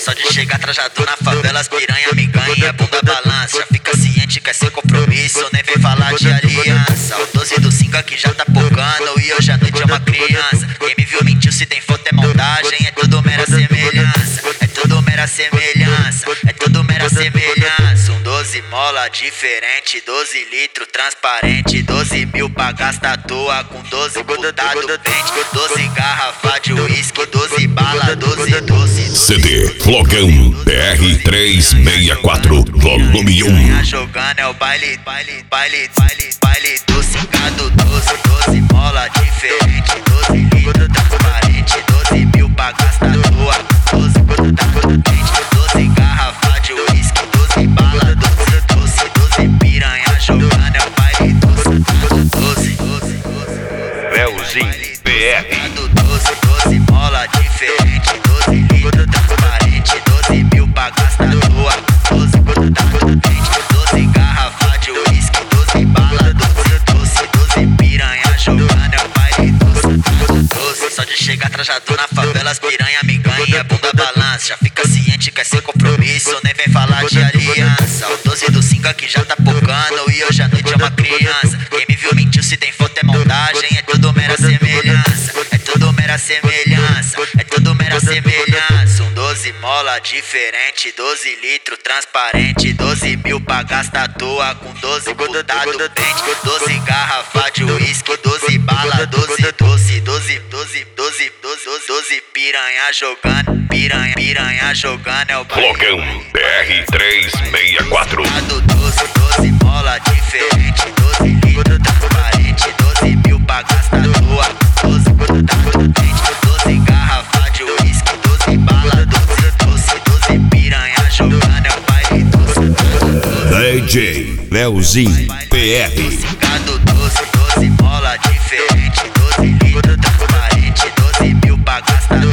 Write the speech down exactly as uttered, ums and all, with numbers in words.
Só de chegar trajado na favela, as piranha me ganha, bunda balança. Já fica ciente, quer ser compromisso, nem vem falar de aliança. O doze do cinco aqui já tá pocando e hoje a noite é uma criança. Quem me viu mentiu, se tem foto é montagem, é tudo mera semelhança. É tudo mera semelhança, é tudo mera semelhança. Um doze mola diferente, doze litro transparente, doze mil pra gastar à toa, com doze putado vende, doze garrafa de uísque, doze bala, doze doce. C D Flogão P R trezentos e sessenta e quatro, volume um. Jogando é o baile, baile, baile, baile, baile do cicado, doze, doze mola diferente, doze litro transparente, doze mil pra gastar à toa, doze putado vende, doze garrafa de uísque, doze bala, doze doce, doze piranha jogando é o baile do cicado, doze, doze, doze. Leozinho P R. doze, doze mola diferente, doze litro transparente, doze mil pra gastar à toa, doze putado vende, doze garrafa de uísque, doze bala, doze doce, doze piranha jogando é o baile do cicado, doze. Só de chegar trajado na favela, as piranha me ganha, bunda balança. Já fica ciente, quer ser compromisso, nem vem falar de aliança. O doze do cinco aqui já tá pocando e hoje a noite é uma criança. Quem me viu mentiu, se tem foto é montagem, é tudo mera semelhança. É tudo mera semelhança, é tudo mera semelhança. Um doze mola diferente, doze litro transparente, doze mil pra gastar à toa, com doze putado vende, doze garrafa de uísque, doze bala, doze doce, doze, doze, doze, doze, doze piranha jogando, piranha, piranha jogando é o Flogão P R trezentos e sessenta e quatro. doze, doze mola diferente, doze litro transparente, doze mil pra gastar à toa, doze putado vende, doze garrafa de uísque, doze bala, doze doce, doze piranha jogando é o baile do cicado, D J Leozinho P R. doze, doze mola diferente, doze litro transparente, doze mil pra gastar